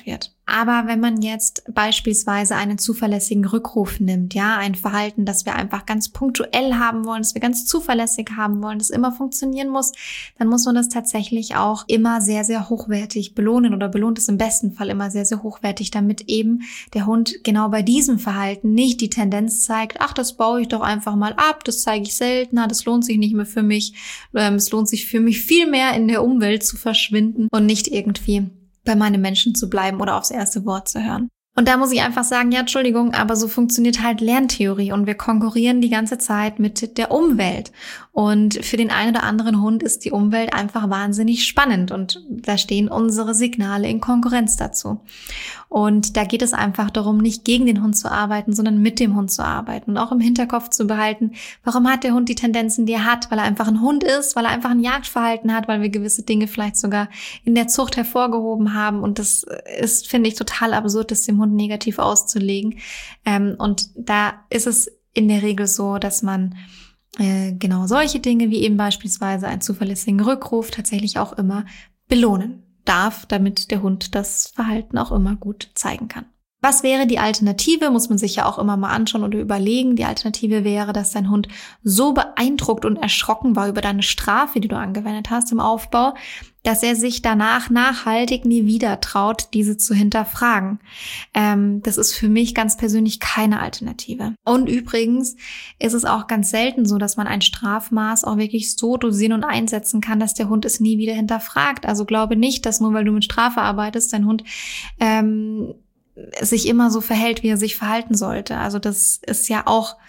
Aber wenn man jetzt beispielsweise einen zuverlässigen Rückruf nimmt, ja, ein Verhalten, das wir einfach ganz punktuell haben wollen, das wir ganz zuverlässig haben wollen, das immer funktionieren muss, dann muss man das tatsächlich auch immer sehr, sehr hochwertig belohnen oder belohnt es im besten Fall immer sehr, sehr hochwertig, damit eben der Hund genau bei diesem Verhalten nicht die Tendenz zeigt, ach, das baue ich doch einfach mal ab, das zeige ich seltener, das lohnt sich nicht mehr für mich, ähm, es lohnt sich für mich viel mehr in der Umwelt zu verschwinden und nicht irgendwie bei meinem Menschen zu bleiben oder aufs erste Wort zu hören. Und da muss ich einfach sagen, ja, Entschuldigung, aber so funktioniert halt Lerntheorie und wir konkurrieren die ganze Zeit mit der Umwelt. Und für den einen oder anderen Hund ist die Umwelt einfach wahnsinnig spannend und da stehen unsere Signale in Konkurrenz dazu. Und da geht es einfach darum, nicht gegen den Hund zu arbeiten, sondern mit dem Hund zu arbeiten und auch im Hinterkopf zu behalten, warum hat der Hund die Tendenzen, die er hat, weil er einfach ein Hund ist, weil er einfach ein Jagdverhalten hat, weil wir gewisse Dinge vielleicht sogar in der Zucht hervorgehoben haben und das ist, finde ich, total absurd, das dem Hund negativ auszulegen. Ähm, und da ist es in der Regel so, dass man äh, genau solche Dinge wie eben beispielsweise einen zuverlässigen Rückruf tatsächlich auch immer belohnen darf, damit der Hund das Verhalten auch immer gut zeigen kann. Was wäre die Alternative? Muss man sich ja auch immer mal anschauen oder überlegen. Die Alternative wäre, dass dein Hund so beeindruckt und erschrocken war über deine Strafe, die du angewendet hast im Aufbau, dass er sich danach nachhaltig nie wieder traut, diese zu hinterfragen. Ähm, das ist für mich ganz persönlich keine Alternative. Und übrigens ist es auch ganz selten so, dass man ein Strafmaß auch wirklich so dosieren und einsetzen kann, dass der Hund es nie wieder hinterfragt. Also glaube nicht, dass nur weil du mit Strafe arbeitest, dein Hund ähm, sich immer so verhält, wie er sich verhalten sollte. Also das ist ja auch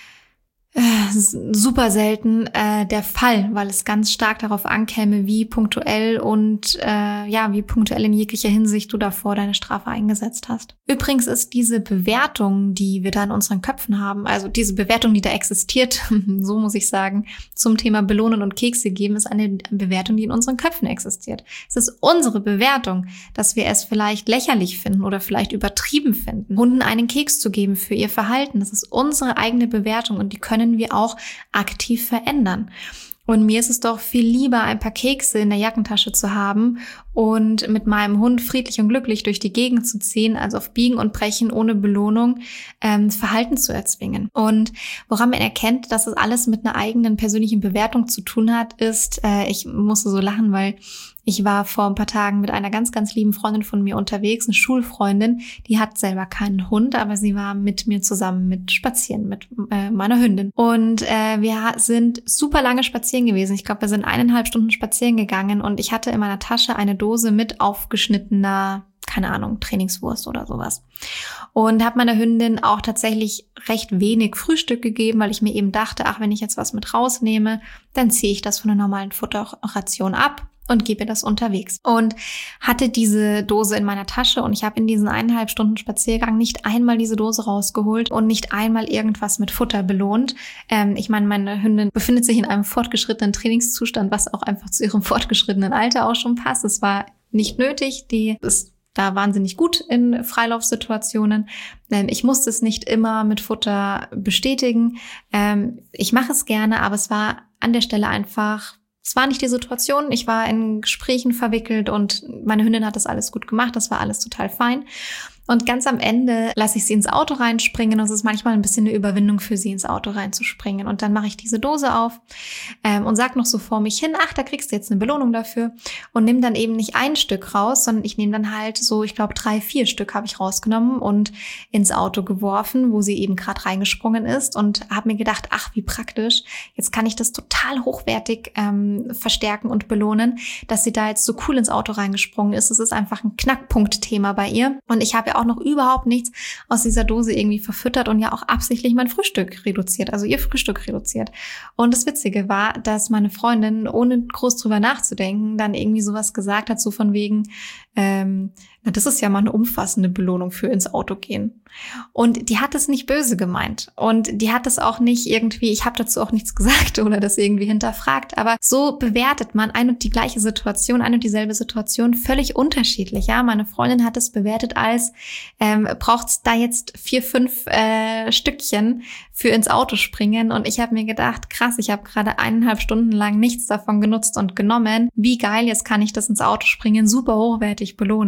äh, super selten äh, der Fall, weil es ganz stark darauf ankäme, wie punktuell und äh, ja, wie punktuell in jeglicher Hinsicht du davor deine Strafe eingesetzt hast. Übrigens ist diese Bewertung, die wir da in unseren Köpfen haben, also diese Bewertung, die da existiert, so muss ich sagen, zum Thema Belohnen und Kekse geben, ist eine Bewertung, die in unseren Köpfen existiert. Es ist unsere Bewertung, dass wir es vielleicht lächerlich finden oder vielleicht übertrieben finden, Hunden einen Keks zu geben für ihr Verhalten. Das ist unsere eigene Bewertung und die können wir auch aktiv verändern. Und mir ist es doch viel lieber, ein paar Kekse in der Jackentasche zu haben und mit meinem Hund friedlich und glücklich durch die Gegend zu ziehen, als auf Biegen und Brechen ohne Belohnung ähm, Verhalten zu erzwingen. Und woran man erkennt, dass es alles mit einer eigenen persönlichen Bewertung zu tun hat, ist, äh, ich musste so lachen, weil ich war vor ein paar Tagen mit einer ganz, ganz lieben Freundin von mir unterwegs, eine Schulfreundin, die hat selber keinen Hund, aber sie war mit mir zusammen mit spazieren, mit äh, meiner Hündin. Und äh, wir sind super lange spazieren gewesen. Ich glaube, wir sind eineinhalb Stunden spazieren gegangen und ich hatte in meiner Tasche eine Dose mit aufgeschnittener, keine Ahnung, Trainingswurst oder sowas. Und habe meiner Hündin auch tatsächlich recht wenig Frühstück gegeben, weil ich mir eben dachte, ach, wenn ich jetzt was mit rausnehme, dann ziehe ich das von der normalen Futterration ab und gebe das unterwegs. Und hatte diese Dose in meiner Tasche und ich habe in diesen eineinhalb Stunden Spaziergang nicht einmal diese Dose rausgeholt und nicht einmal irgendwas mit Futter belohnt. Ähm, ich meine, meine Hündin befindet sich in einem fortgeschrittenen Trainingszustand, was auch einfach zu ihrem fortgeschrittenen Alter auch schon passt. Es war nicht nötig, die ist da wahnsinnig gut in Freilaufsituationen. Ähm, ich musste es nicht immer mit Futter bestätigen. Ähm, ich mache es gerne, aber es war an der Stelle einfach Es war nicht die Situation, ich war in Gesprächen verwickelt und meine Hündin hat das alles gut gemacht, das war alles total fein. Und ganz am Ende lasse ich sie ins Auto reinspringen und es ist manchmal ein bisschen eine Überwindung für sie, ins Auto reinzuspringen. Und dann mache ich diese Dose auf ähm, und sag noch so vor mich hin, ach, da kriegst du jetzt eine Belohnung dafür und nimm dann eben nicht ein Stück raus, sondern ich nehme dann halt so, ich glaube, drei, vier Stück habe ich rausgenommen und ins Auto geworfen, wo sie eben gerade reingesprungen ist und habe mir gedacht, ach, wie praktisch, jetzt kann ich das total hochwertig ähm, verstärken und belohnen, dass sie da jetzt so cool ins Auto reingesprungen ist. Es ist einfach ein Knackpunktthema bei ihr und ich habe ja auch noch überhaupt nichts aus dieser Dose irgendwie verfüttert und ja auch absichtlich mein Frühstück reduziert, also ihr Frühstück reduziert. Und das Witzige war, dass meine Freundin, ohne groß drüber nachzudenken, dann irgendwie sowas gesagt hat, so von wegen, ähm, na, das ist ja mal eine umfassende Belohnung für ins Auto gehen. Und die hat es nicht böse gemeint. Und die hat es auch nicht irgendwie, ich habe dazu auch nichts gesagt oder das irgendwie hinterfragt. Aber so bewertet man ein und die gleiche Situation, ein und dieselbe Situation völlig unterschiedlich. Ja, meine Freundin hat es bewertet als, ähm, braucht's da jetzt vier, fünf äh, Stückchen für ins Auto springen. Und ich habe mir gedacht, krass, ich habe gerade eineinhalb Stunden lang nichts davon genutzt und genommen. Wie geil, jetzt kann ich das ins Auto springen super hochwertig belohnen. Und habe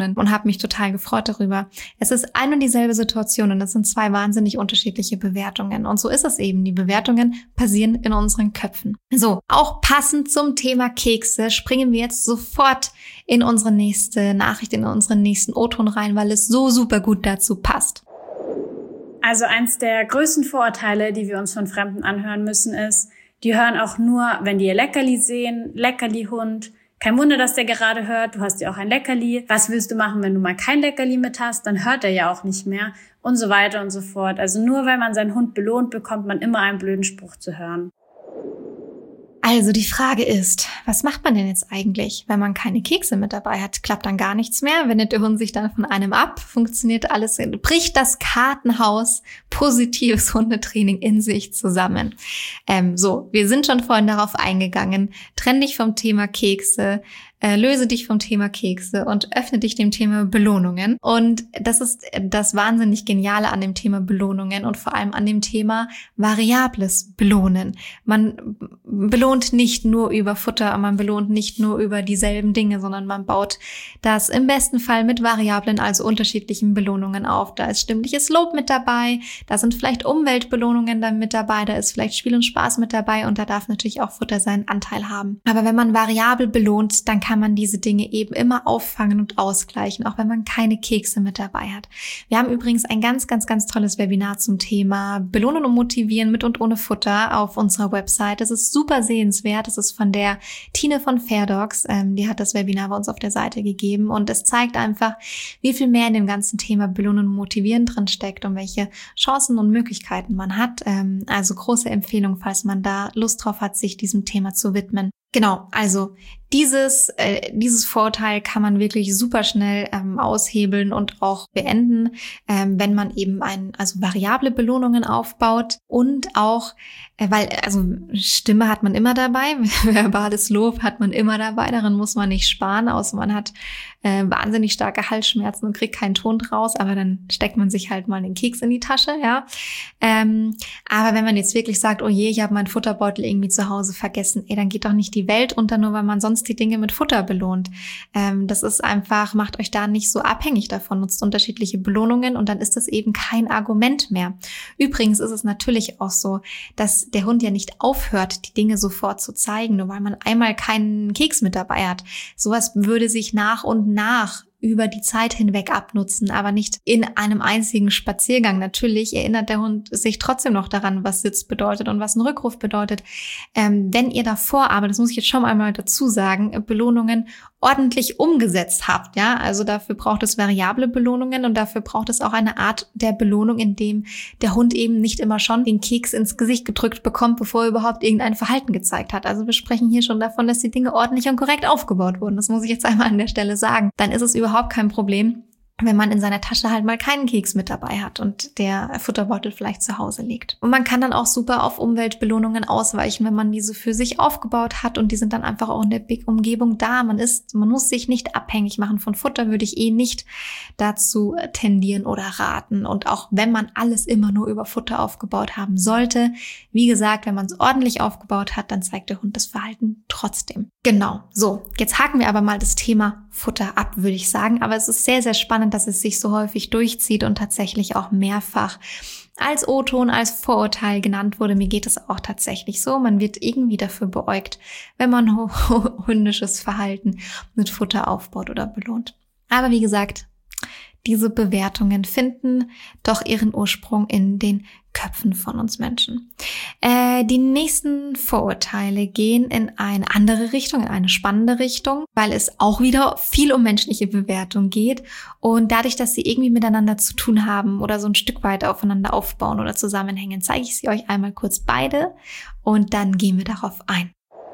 habe mich total gefreut darüber. Es ist ein und dieselbe Situation und es sind zwei wahnsinnig unterschiedliche Bewertungen. Und so ist es eben. Die Bewertungen passieren in unseren Köpfen. So, auch passend zum Thema Kekse springen wir jetzt sofort in unsere nächste Nachricht, in unseren nächsten O-Ton rein, weil es so super gut dazu passt. Also eins der größten Vorurteile, die wir uns von Fremden anhören müssen, ist, die hören auch nur, wenn die ihr Leckerli sehen, Leckerli-Hund. Kein Wunder, dass der gerade hört, du hast ja auch ein Leckerli. Was willst du machen, wenn du mal kein Leckerli mit hast? Dann hört er ja auch nicht mehr und so weiter und so fort. Also nur weil man seinen Hund belohnt, bekommt man immer einen blöden Spruch zu hören. Also die Frage ist, was macht man denn jetzt eigentlich, wenn man keine Kekse mit dabei hat? Klappt dann gar nichts mehr? Wendet der Hund sich dann von einem ab? Funktioniert alles? Bricht das Kartenhaus positives Hundetraining in sich zusammen? Ähm, so, wir sind schon vorhin darauf eingegangen. Trenn dich vom Thema Kekse. Äh, löse dich vom Thema Kekse und öffne dich dem Thema Belohnungen. Und das ist das wahnsinnig Geniale an dem Thema Belohnungen und vor allem an dem Thema variables Belohnen. Man belohnt nicht nur über Futter, man belohnt nicht nur über dieselben Dinge, sondern man baut das im besten Fall mit variablen, also unterschiedlichen Belohnungen auf. Da ist stimmliches Lob mit dabei, da sind vielleicht Umweltbelohnungen dann mit dabei, da ist vielleicht Spiel und Spaß mit dabei und da darf natürlich auch Futter seinen Anteil haben. Aber wenn man variabel belohnt, dann kann man diese Dinge eben immer auffangen und ausgleichen, auch wenn man keine Kekse mit dabei hat. Wir haben übrigens ein ganz, ganz, ganz tolles Webinar zum Thema Belohnen und Motivieren mit und ohne Futter auf unserer Website. Das ist super sehenswert. Das ist von der Tine von Fairdogs. Ähm, die hat das Webinar bei uns auf der Seite gegeben und es zeigt einfach, wie viel mehr in dem ganzen Thema Belohnen und Motivieren drin steckt und welche Chancen und Möglichkeiten man hat. Ähm, also große Empfehlung, falls man da Lust drauf hat, sich diesem Thema zu widmen. Genau, also dieses äh, dieses Vorteil kann man wirklich super schnell ähm, aushebeln und auch beenden, ähm, wenn man eben ein also variable Belohnungen aufbaut und auch äh, weil also Stimme hat man immer dabei, verbales Lob hat man immer dabei, daran muss man nicht sparen, außer man hat äh, wahnsinnig starke Halsschmerzen und kriegt keinen Ton draus, aber dann steckt man sich halt mal den Keks in die Tasche, ja. Ähm, aber wenn man jetzt wirklich sagt, oh je, ich habe meinen Futterbeutel irgendwie zu Hause vergessen, ey, dann geht doch nicht die Welt unter, nur weil man sonst die Dinge mit Futter belohnt. Ähm, das ist einfach, macht euch da nicht so abhängig davon, nutzt unterschiedliche Belohnungen und dann ist das eben kein Argument mehr. Übrigens ist es natürlich auch so, dass der Hund ja nicht aufhört, die Dinge sofort zu zeigen, nur weil man einmal keinen Keks mit dabei hat. Sowas würde sich nach und nach über die Zeit hinweg abnutzen, aber nicht in einem einzigen Spaziergang. Natürlich erinnert der Hund sich trotzdem noch daran, was Sitz bedeutet und was ein Rückruf bedeutet. Ähm, wenn ihr davor, aber das muss ich jetzt schon einmal dazu sagen, Belohnungen ordentlich umgesetzt habt, ja, also dafür braucht es variable Belohnungen und dafür braucht es auch eine Art der Belohnung, in dem der Hund eben nicht immer schon den Keks ins Gesicht gedrückt bekommt, bevor er überhaupt irgendein Verhalten gezeigt hat. Also wir sprechen hier schon davon, dass die Dinge ordentlich und korrekt aufgebaut wurden. Das muss ich jetzt einmal an der Stelle sagen. Dann ist es überhaupt kein Problem, wenn man in seiner Tasche halt mal keinen Keks mit dabei hat und der Futterbeutel vielleicht zu Hause liegt. Und man kann dann auch super auf Umweltbelohnungen ausweichen, wenn man diese für sich aufgebaut hat und die sind dann einfach auch in der Umgebung da. Man ist, man muss sich nicht abhängig machen von Futter, würde ich eh nicht dazu tendieren oder raten. Und auch wenn man alles immer nur über Futter aufgebaut haben sollte, wie gesagt, wenn man es ordentlich aufgebaut hat, dann zeigt der Hund das Verhalten trotzdem. Genau, so, jetzt haken wir aber mal das Thema Futter ab, würde ich sagen. Aber es ist sehr, sehr spannend, dass es sich so häufig durchzieht und tatsächlich auch mehrfach als O-Ton, als Vorurteil genannt wurde. Mir geht es auch tatsächlich so. Man wird irgendwie dafür beäugt, wenn man hündisches Verhalten mit Futter aufbaut oder belohnt. Aber wie gesagt, diese Bewertungen finden doch ihren Ursprung in den Köpfen von uns Menschen. Äh, die nächsten Vorurteile gehen in eine andere Richtung, in eine spannende Richtung, weil es auch wieder viel um menschliche Bewertung geht und dadurch, dass sie irgendwie miteinander zu tun haben oder so ein Stück weit aufeinander aufbauen oder zusammenhängen, zeige ich sie euch einmal kurz beide und dann gehen wir darauf ein.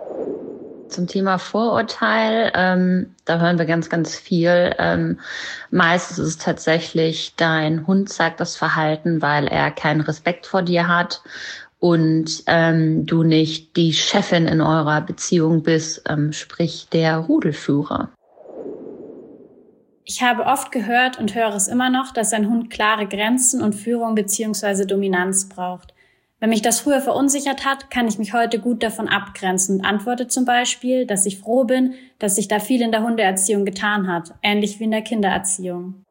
Zum Thema Vorurteil, ähm, da hören wir ganz, ganz viel. Ähm, meistens ist es tatsächlich, dein Hund zeigt das Verhalten, weil er keinen Respekt vor dir hat und ähm, du nicht die Chefin in eurer Beziehung bist, ähm, sprich der Rudelführer. Ich habe oft gehört und höre es immer noch, dass ein Hund klare Grenzen und Führung bzw. Dominanz braucht. Wenn mich das früher verunsichert hat, kann ich mich heute gut davon abgrenzen und antworte zum Beispiel, dass ich froh bin, dass sich da viel in der Hundeerziehung getan hat, ähnlich wie in der Kindererziehung.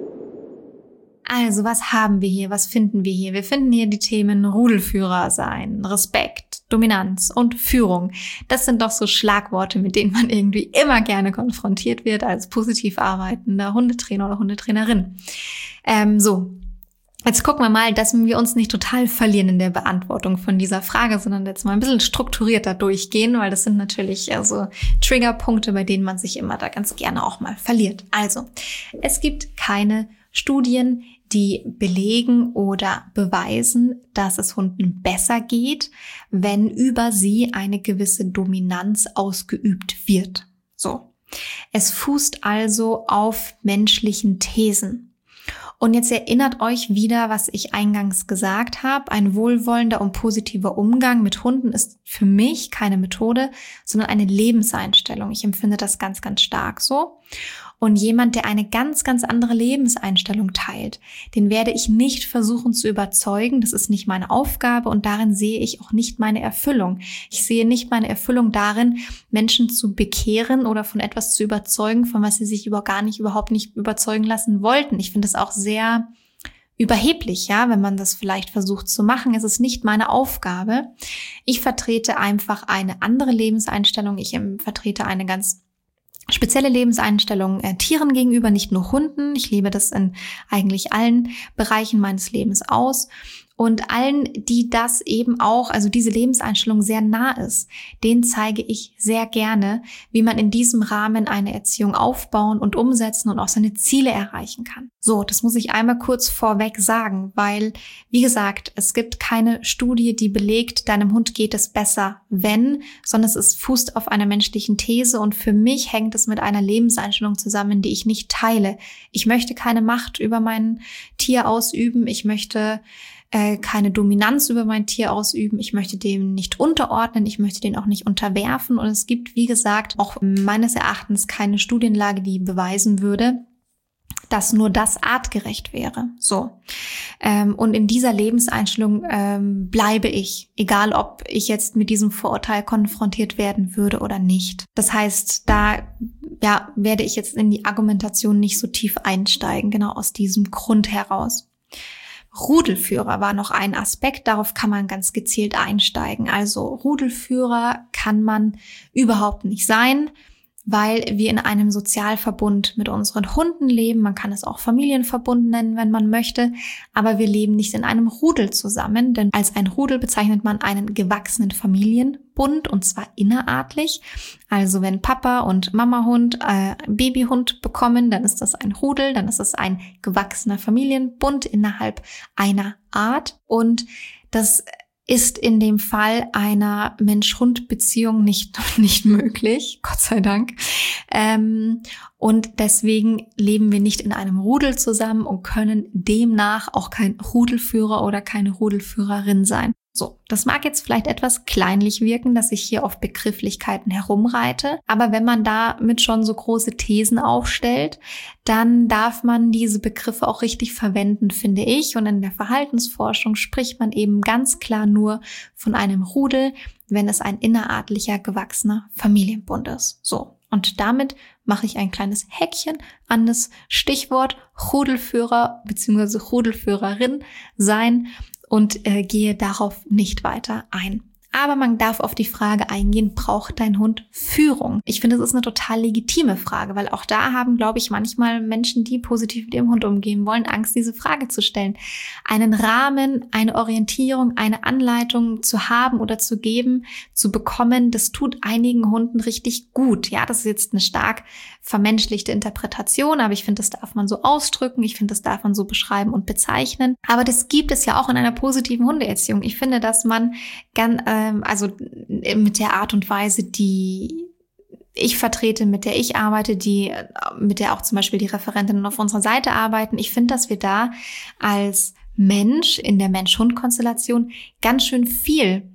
Also, was haben wir hier? Was finden wir hier? Wir finden hier die Themen Rudelführer sein, Respekt, Dominanz und Führung. Das sind doch so Schlagworte, mit denen man irgendwie immer gerne konfrontiert wird als positiv arbeitender Hundetrainer oder Hundetrainerin. Ähm, so. Jetzt gucken wir mal, dass wir uns nicht total verlieren in der Beantwortung von dieser Frage, sondern jetzt mal ein bisschen strukturierter durchgehen, weil das sind natürlich also Triggerpunkte, bei denen man sich immer da ganz gerne auch mal verliert. Also, es gibt keine Studien, die belegen oder beweisen, dass es Hunden besser geht, wenn über sie eine gewisse Dominanz ausgeübt wird. So. Es fußt also auf menschlichen Thesen. Und jetzt erinnert euch wieder, was ich eingangs gesagt habe. Ein wohlwollender und positiver Umgang mit Hunden ist für mich keine Methode, sondern eine Lebenseinstellung. Ich empfinde das ganz, ganz stark so. Und jemand, der eine ganz, ganz andere Lebenseinstellung teilt, den werde ich nicht versuchen zu überzeugen. Das ist nicht meine Aufgabe und darin sehe ich auch nicht meine Erfüllung. Ich sehe nicht meine Erfüllung darin, Menschen zu bekehren oder von etwas zu überzeugen, von was sie sich über gar nicht, überhaupt nicht überzeugen lassen wollten. Ich finde es auch sehr überheblich, ja, wenn man das vielleicht versucht zu machen. Es ist nicht meine Aufgabe. Ich vertrete einfach eine andere Lebenseinstellung. Ich vertrete eine ganz spezielle Lebenseinstellung äh, Tieren gegenüber, nicht nur Hunden. Ich lebe das in eigentlich allen Bereichen meines Lebens aus. Und allen, die das eben auch, also diese Lebenseinstellung sehr nah ist, denen zeige ich sehr gerne, wie man in diesem Rahmen eine Erziehung aufbauen und umsetzen und auch seine Ziele erreichen kann. So, das muss ich einmal kurz vorweg sagen, weil, wie gesagt, es gibt keine Studie, die belegt, deinem Hund geht es besser, wenn, sondern es ist, fußt auf einer menschlichen These und für mich hängt es mit einer Lebenseinstellung zusammen, die ich nicht teile. Ich möchte keine Macht über mein Tier ausüben, ich möchte keine Dominanz über mein Tier ausüben. Ich möchte dem nicht unterordnen, ich möchte den auch nicht unterwerfen. Und es gibt, wie gesagt, auch meines Erachtens keine Studienlage, die beweisen würde, dass nur das artgerecht wäre. So. Ähm, und in dieser Lebenseinstellung ähm, bleibe ich, egal ob ich jetzt mit diesem Vorurteil konfrontiert werden würde oder nicht. Das heißt, da ja, werde ich jetzt in die Argumentation nicht so tief einsteigen, genau aus diesem Grund heraus. Rudelführer war noch ein Aspekt, darauf kann man ganz gezielt einsteigen. Also Rudelführer kann man überhaupt nicht sein, weil wir in einem Sozialverbund mit unseren Hunden leben. Man kann es auch Familienverbund nennen, wenn man möchte, aber wir leben nicht in einem Rudel zusammen, denn als ein Rudel bezeichnet man einen gewachsenen Familienbund und zwar innerartlich. Also wenn Papa und Mamahund äh, Babyhund bekommen, dann ist das ein Rudel, dann ist es ein gewachsener Familienbund innerhalb einer Art und das ist in dem Fall einer Mensch-Hund-Beziehung nicht, nicht möglich, Gott sei Dank. Ähm, und deswegen leben wir nicht in einem Rudel zusammen und können demnach auch kein Rudelführer oder keine Rudelführerin sein. So, das mag jetzt vielleicht etwas kleinlich wirken, dass ich hier auf Begrifflichkeiten herumreite, aber wenn man damit schon so große Thesen aufstellt, dann darf man diese Begriffe auch richtig verwenden, finde ich. Und in der Verhaltensforschung spricht man eben ganz klar nur von einem Rudel, wenn es ein innerartlicher, gewachsener Familienbund ist. So, und damit mache ich ein kleines Häkchen an das Stichwort Rudelführer bzw. Rudelführerin sein und äh, gehe darauf nicht weiter ein. Aber man darf auf die Frage eingehen, braucht dein Hund Führung? Ich finde, das ist eine total legitime Frage, weil auch da haben, glaube ich, manchmal Menschen, die positiv mit ihrem Hund umgehen wollen, Angst, diese Frage zu stellen. Einen Rahmen, eine Orientierung, eine Anleitung zu haben oder zu geben, zu bekommen, das tut einigen Hunden richtig gut. Ja, das ist jetzt eine stark vermenschlichte Interpretation, aber ich finde, das darf man so ausdrücken, ich finde, das darf man so beschreiben und bezeichnen. Aber das gibt es ja auch in einer positiven Hundeerziehung. Ich finde, dass man ganz, ähm, also mit der Art und Weise, die ich vertrete, mit der ich arbeite, die, mit der auch zum Beispiel die Referentinnen auf unserer Seite arbeiten, ich finde, dass wir da als Mensch in der Mensch-Hund-Konstellation ganz schön viel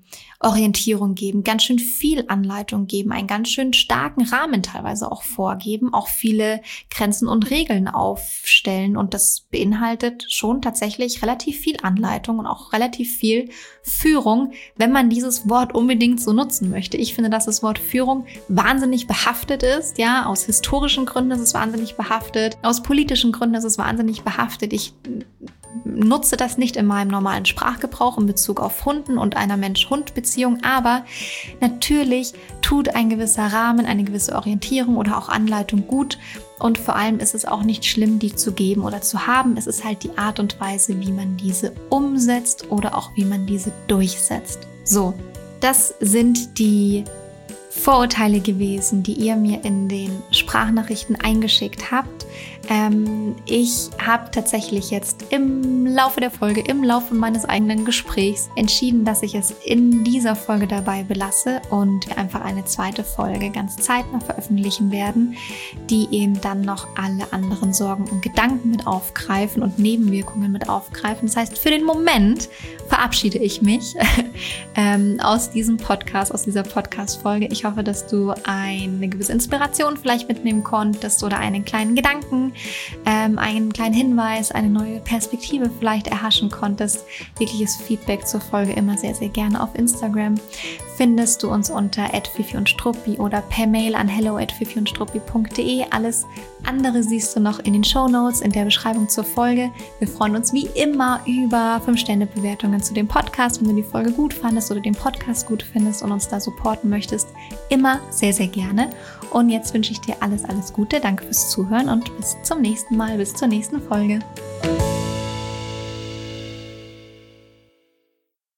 Orientierung geben, ganz schön viel Anleitung geben, einen ganz schön starken Rahmen teilweise auch vorgeben, auch viele Grenzen und Regeln aufstellen. Und das beinhaltet schon tatsächlich relativ viel Anleitung und auch relativ viel Führung, wenn man dieses Wort unbedingt so nutzen möchte. Ich finde, dass das Wort Führung wahnsinnig behaftet ist. Ja, aus historischen Gründen ist es wahnsinnig behaftet, aus politischen Gründen ist es wahnsinnig behaftet. Ich nutze das nicht in meinem normalen Sprachgebrauch in Bezug auf Hunden und einer Mensch-Hund-Beziehung, aber natürlich tut ein gewisser Rahmen, eine gewisse Orientierung oder auch Anleitung gut und vor allem ist es auch nicht schlimm, die zu geben oder zu haben. Es ist halt die Art und Weise, wie man diese umsetzt oder auch wie man diese durchsetzt. So, das sind die Vorurteile gewesen, die ihr mir in den Sprachnachrichten eingeschickt habt. Ähm, ich habe tatsächlich jetzt im Laufe der Folge, im Laufe meines eigenen Gesprächs entschieden, dass ich es in dieser Folge dabei belasse und wir einfach eine zweite Folge ganz zeitnah veröffentlichen werden, die eben dann noch alle anderen Sorgen und Gedanken mit aufgreifen und Nebenwirkungen mit aufgreifen. Das heißt, für den Moment verabschiede ich mich ähm, aus diesem Podcast, aus dieser Podcast-Folge. Ich hoffe, dass du eine gewisse Inspiration vielleicht mitnehmen konntest oder einen kleinen Gedanken, ähm, einen kleinen Hinweis, eine neue Perspektive vielleicht erhaschen konntest. Jegliches Feedback zur Folge immer sehr, sehr gerne auf Instagram. Findest du uns unter at fifi und struppi oder per Mail an hello at fifi und struppi punkt de. Alles andere siehst du noch in den Shownotes, in der Beschreibung zur Folge. Wir freuen uns wie immer über fünf Sterne Bewertungen zu dem Podcast, wenn du die Folge gut fandest oder den Podcast gut findest und uns da supporten möchtest. Immer sehr, sehr gerne. Und jetzt wünsche ich dir alles, alles Gute. Danke fürs Zuhören und bis zum nächsten Mal, bis zur nächsten Folge.